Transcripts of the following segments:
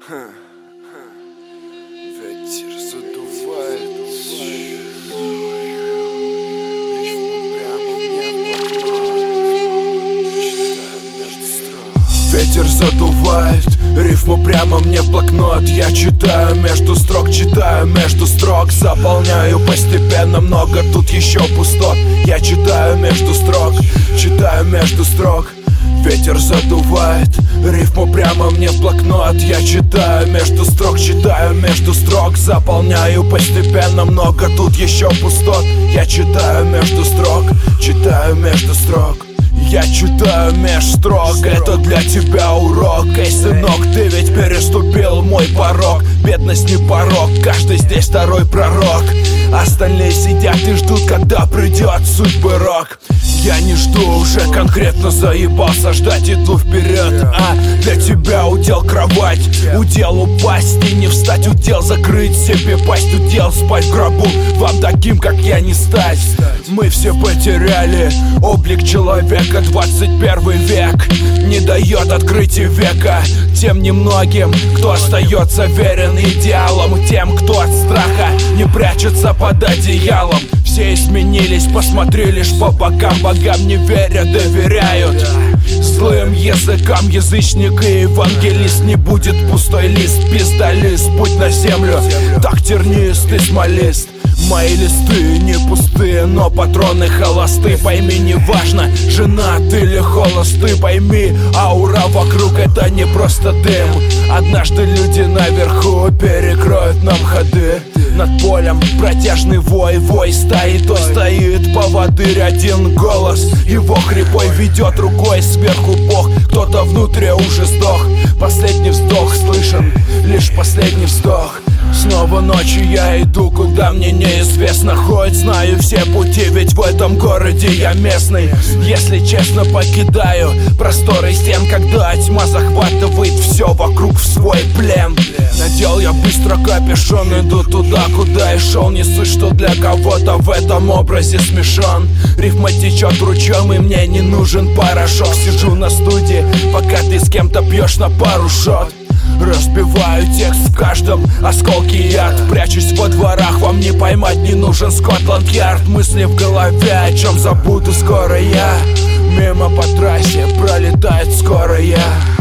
Ветер задувает Ветер задувает рифму прямо мне в блокнот. Я читаю между строк, читаю между строк. Заполняю постепенно, много тут еще пустот. Я читаю между строк, читаю между строк. Ветер задувает рифму прямо мне в блокнот. Я читаю между строк, читаю между строк. Заполняю постепенно, много тут еще пустот. Я читаю между строк, читаю между строк. Я читаю меж строк, это для тебя урок. Эй, сынок, ты ведь переступил мой порог. Бедность не порог, каждый здесь второй пророк. Остальные сидят и ждут, когда придет судьбы рок. Я не жду, уже конкретно заебался ждать, иду вперед. А для тебя удел кровать, удел упасть и не встать, удел закрыть себе пасть, удел спать в гробу. Вам таким, как я, не стать. Мы все потеряли облик человека. 21 век не дает открытия века тем немногим, кто остается верен идеалам, тем, кто от страха не прячется под одеялом. Все изменились, посмотри лишь по бокам. Богам не верят, доверяют злым языкам. Язычник и евангелист, не будет пустой лист. Пиздолист, путь на землю, так тернист и смолист. Мои листы не пустые, но патроны холосты. Пойми, не важно, женат или холост. Ты пойми, аура вокруг — это не просто дым. Однажды люди наверху перекроют нам ходы. Над полем протяжный вой, вой стаи. То стоит поводырь, один голос его хрипой ведет рукой сверху Бог. Кто-то внутри уже сдох, последний вздох слышен, лишь последний вздох. Снова ночью я иду, куда мне неизвестно. Хоть знаю все пути, ведь в этом городе я местный. Если честно, покидаю просторы стен, когда тьма захватывает все вокруг в свой плен. Надел я быстро капюшон, иду туда, куда и шел. Не суть, что для кого-то в этом образе смешон. Рифма течет ручьем, и мне не нужен порошок. Сижу на студии, пока ты с кем-то пьешь на пару шот. Разбиваю текст в каждом осколке яд. Прячусь во дворах, вам не поймать, не нужен Скотланд-Ярд. Мысли в голове, о чем забуду скоро я. Мимо по трассе пролетает скоро я.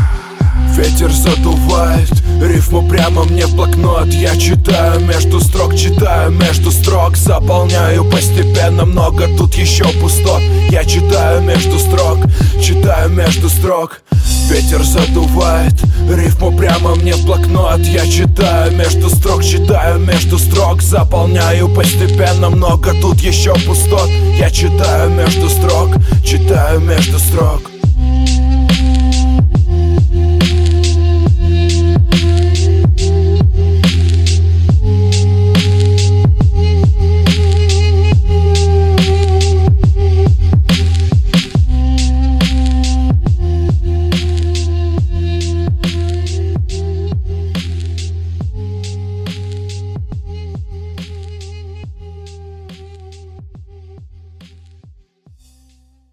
Ветер задувает рифму прямо мне в блокнот. Я читаю между строк, читаю между строк. Заполняю постепенно, много тут еще пустот. Я читаю между строк, читаю между строк. Ветер задувает рифму прямо мне в блокнот. Я читаю между строк, читаю между строк. Заполняю постепенно, много тут еще пустот. Я читаю между строк, читаю между строк.